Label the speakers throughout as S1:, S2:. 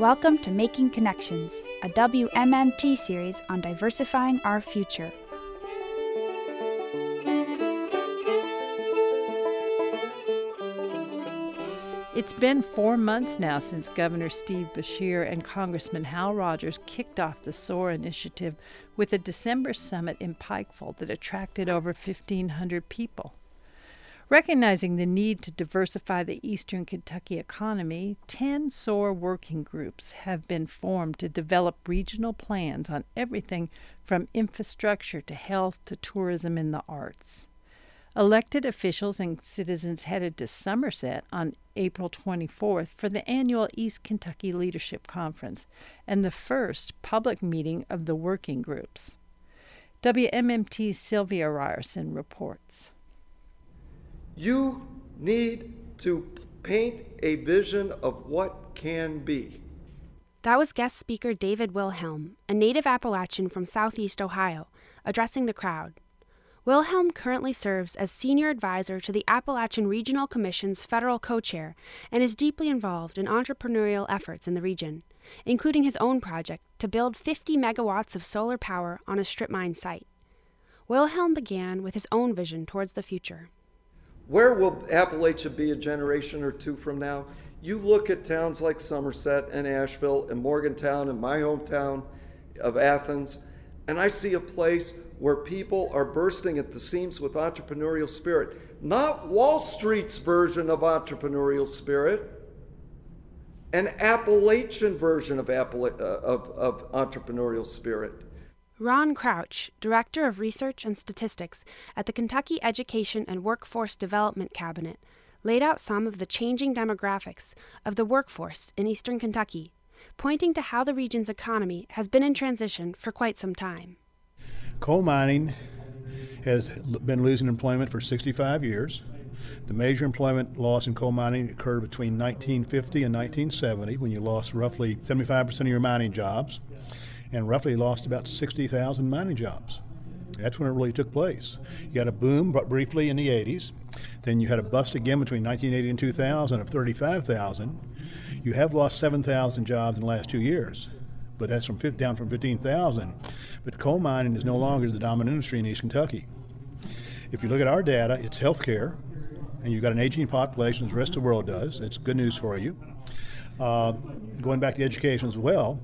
S1: Welcome to Making Connections, a WMMT series on diversifying our future.
S2: It's been 4 months now since Governor Steve Beshear and Congressman Hal Rogers kicked off the SOAR initiative with a December summit in Pikeville that attracted over 1,500 people. Recognizing the need to diversify the eastern Kentucky economy, 10 SOAR working groups have been formed to develop regional plans on everything from infrastructure to health to tourism and the arts. Elected officials and citizens headed to Somerset on April 24th for the annual East Kentucky Leadership Conference and the first public meeting of the working groups. WMMT's Sylvia Ryerson reports.
S3: You need to paint a vision of what can be.
S4: That was guest speaker David Wilhelm, a native Appalachian from southeast Ohio, addressing the crowd. Wilhelm currently serves as senior advisor to the Appalachian Regional Commission's federal co-chair and is deeply involved in entrepreneurial efforts in the region, including his own project to build 50 megawatts of solar power on a strip mine site. Wilhelm began with his own vision towards the future.
S3: Where will Appalachia be a generation or two from now? You look at towns like Somerset and Asheville and Morgantown and my hometown of Athens, and I see a place where people are bursting at the seams with entrepreneurial spirit. Not Wall Street's version of entrepreneurial spirit, an Appalachian version of entrepreneurial spirit.
S4: Ron Crouch, Director of Research and Statistics at the Kentucky Education and Workforce Development Cabinet, laid out some of the changing demographics of the workforce in eastern Kentucky, pointing to how the region's economy has been in transition for quite some time.
S5: Coal mining has been losing employment for 65 years. The major employment loss in coal mining occurred between 1950 and 1970, when you lost roughly 75% of your mining jobs and roughly lost about 60,000 mining jobs. That's when it really took place. You had a boom but briefly in the 80s. Then you had a bust again between 1980 and 2000 of 35,000. You have lost 7,000 jobs in the last 2 years, but that's down from 15,000. But coal mining is no longer the dominant industry in East Kentucky. If you look at our data, it's healthcare, and you've got an aging population as the rest of the world does. It's good news for you. Going back to education as well,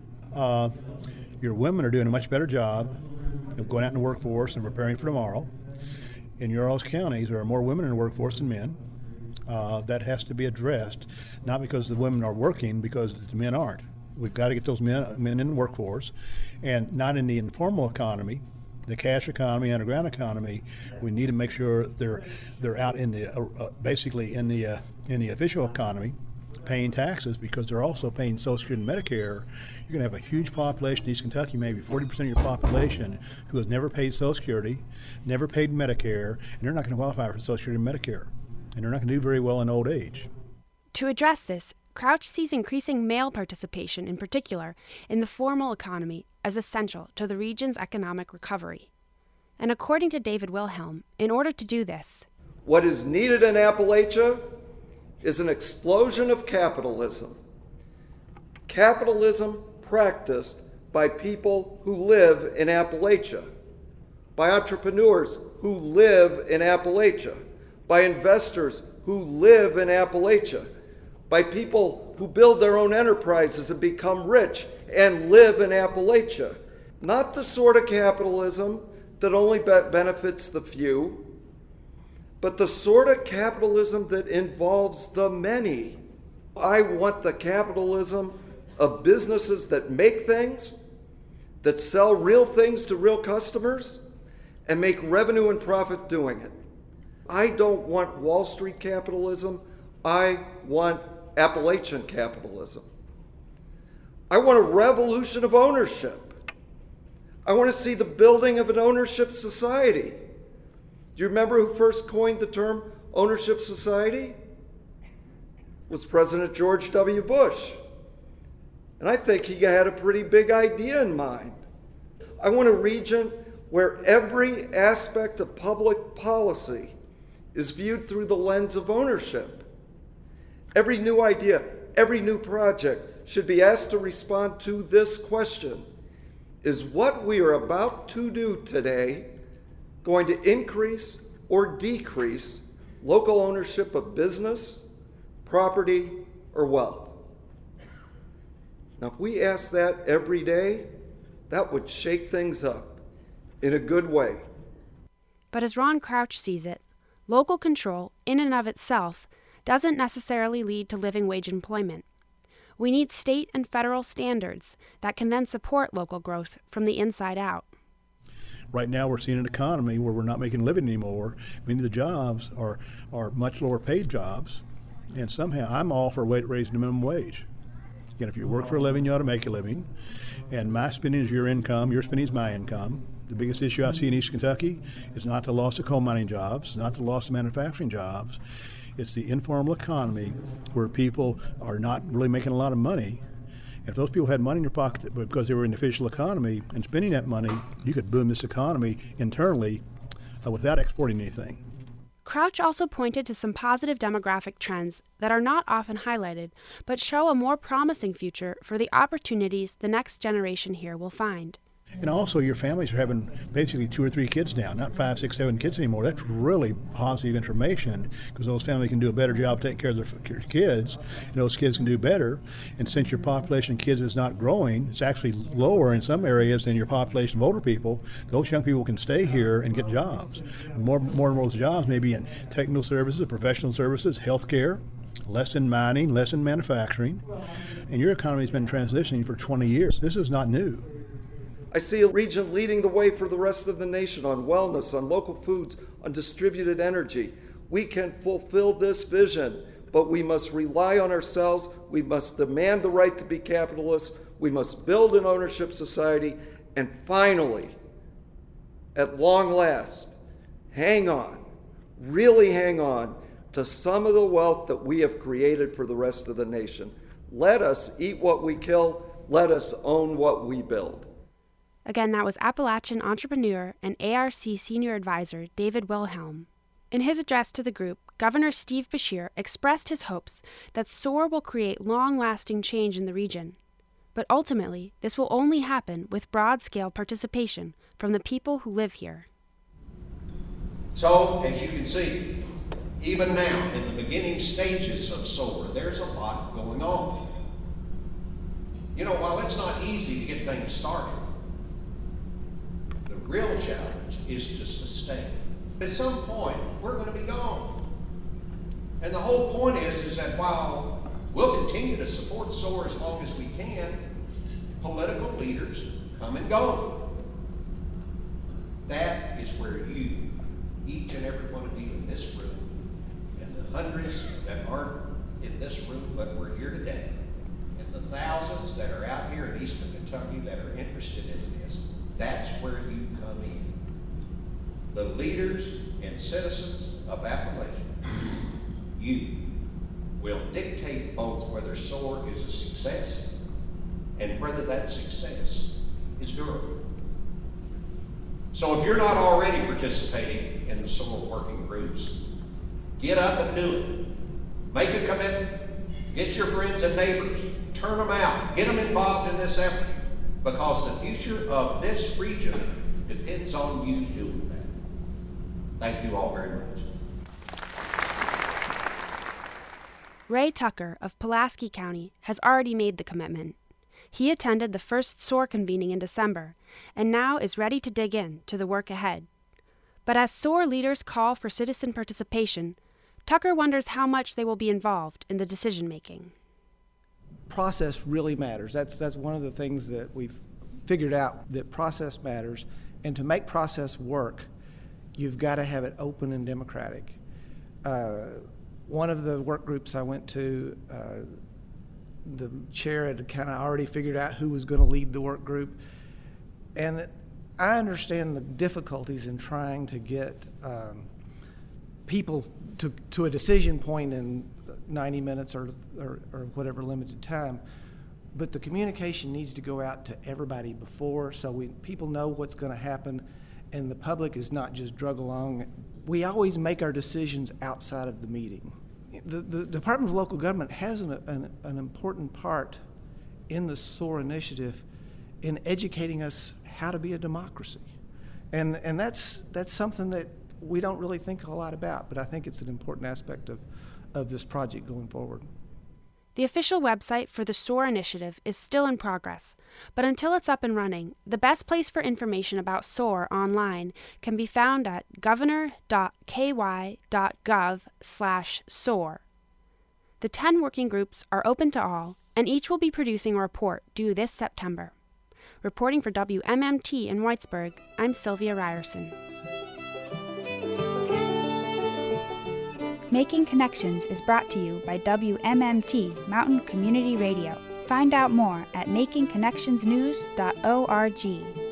S5: your women are doing a much better job of going out in the workforce and preparing for tomorrow. In your all's counties, there are more women in the workforce than men. That has to be addressed, not because the women are working, because the men aren't. We've got to get those men in the workforce, and not in the informal economy, the cash economy, underground economy. We need to make sure they're out in the basically in the official economy, paying taxes, because they're also paying Social Security and Medicare. You're going to have a huge population in East Kentucky, maybe 40% of your population, who has never paid Social Security, never paid Medicare, and they're not going to qualify for Social Security and Medicare, and they're not going to do very well in old age.
S4: To address this, Crouch sees increasing male participation, in particular, in the formal economy as essential to the region's economic recovery. And according to David Wilhelm, in order to do this,
S3: what is needed in Appalachia is an explosion of capitalism. Capitalism practiced by people who live in Appalachia, by entrepreneurs who live in Appalachia, by investors who live in Appalachia, by people who build their own enterprises and become rich and live in Appalachia. Not the sort of capitalism that only benefits the few, but the sort of capitalism that involves the many. I want the capitalism of businesses that make things, that sell real things to real customers, and make revenue and profit doing it. I don't want Wall Street capitalism. I want Appalachian capitalism. I want a revolution of ownership. I want to see the building of an ownership society. Do you remember who first coined the term ownership society? It was President George W. Bush. And I think he had a pretty big idea in mind. I want a region where every aspect of public policy is viewed through the lens of ownership. Every new idea, every new project should be asked to respond to this question: is what we are about to do today going to increase or decrease local ownership of business, property, or wealth? Now, if we ask that every day, that would shake things up in a good way.
S4: But as Ron Crouch sees it, local control, in and of itself, doesn't necessarily lead to living wage employment. We need state and federal standards that can then support local growth from the inside out.
S5: Right now we're seeing an economy where we're not making a living anymore. Many of the jobs are much lower paid jobs, and somehow I'm all for raising the minimum wage. Again, if you work for a living, you ought to make a living, and my spending is your income, your spending is my income. The biggest issue I see in East Kentucky is not the loss of coal mining jobs, not the loss of manufacturing jobs. It's the informal economy where people are not really making a lot of money. And if those people had money in their pocket because they were in the official economy and spending that money, you could boom this economy internally without exporting anything.
S4: Crouch also pointed to some positive demographic trends that are not often highlighted, but show a more promising future for the opportunities the next generation here will find.
S5: And also your families are having basically 2 or 3 kids now, not 5, 6, 7 kids anymore. That's really positive information because those families can do a better job taking care of their kids, and those kids can do better. And since your population of kids is not growing, it's actually lower in some areas than your population of older people, those young people can stay here and get jobs. More and more of those jobs may be in technical services, professional services, healthcare, less in mining, less in manufacturing. And your economy has been transitioning for 20 years. This is not new.
S3: I see a region leading the way for the rest of the nation on wellness, on local foods, on distributed energy. We can fulfill this vision, but we must rely on ourselves. We must demand the right to be capitalists. We must build an ownership society. And finally, at long last, hang on, really hang on to some of the wealth that we have created for the rest of the nation. Let us eat what we kill. Let us own what we build.
S4: Again, that was Appalachian entrepreneur and ARC senior advisor David Wilhelm. In his address to the group, Governor Steve Beshear expressed his hopes that SOAR will create long-lasting change in the region. But ultimately, this will only happen with broad-scale participation from the people who live here.
S6: So, as you can see, even now, in the beginning stages of SOAR, there's a lot going on. You know, while it's not easy to get things started, the real challenge is to sustain. At some point, we're going to be gone. And the whole point is that while we'll continue to support SOAR as long as we can, political leaders come and go. That is where you, each and every one of you in this room, and the hundreds that aren't in this room but we're here today, and the thousands that are out here in Eastern Kentucky that are interested in this, that's where you come in. The leaders and citizens of Appalachia, you will dictate both whether SOAR is a success and whether that success is durable. So if you're not already participating in the SOAR working groups, get up and do it. Make a commitment. Get your friends and neighbors. Turn them out. Get them involved in this effort, because the future of this region depends on you doing that. Thank you all very much.
S4: Ray Tucker of Pulaski County has already made the commitment. He attended the first SOAR convening in December and now is ready to dig in to the work ahead. But as SOAR leaders call for citizen participation, Tucker wonders how much they will be involved in the decision-making.
S7: Process really matters. That's one of the things that we've figured out, that process matters. And to make process work, you've got to have it open and democratic. One of the work groups I went to, the chair had kind of already figured out who was going to lead the work group. And I understand the difficulties in trying to get people to a decision point in 90 minutes or whatever limited time. But the communication needs to go out to everybody before, so people know what's going to happen, and the public is not just drug along. We always make our decisions outside of the meeting. the Department of Local Government has an important part in the SOAR initiative in educating us how to be a democracy. And that's something that we don't really think a lot about, but I think it's an important aspect of this project going forward.
S4: The official website for the SOAR initiative is still in progress, but until it's up and running, the best place for information about SOAR online can be found at governor.ky.gov/SOAR. The 10 working groups are open to all, and each will be producing a report due this September. Reporting for WMMT in Whitesburg, I'm Sylvia Ryerson.
S1: Making Connections is brought to you by WMMT Mountain Community Radio. Find out more at makingconnectionsnews.org.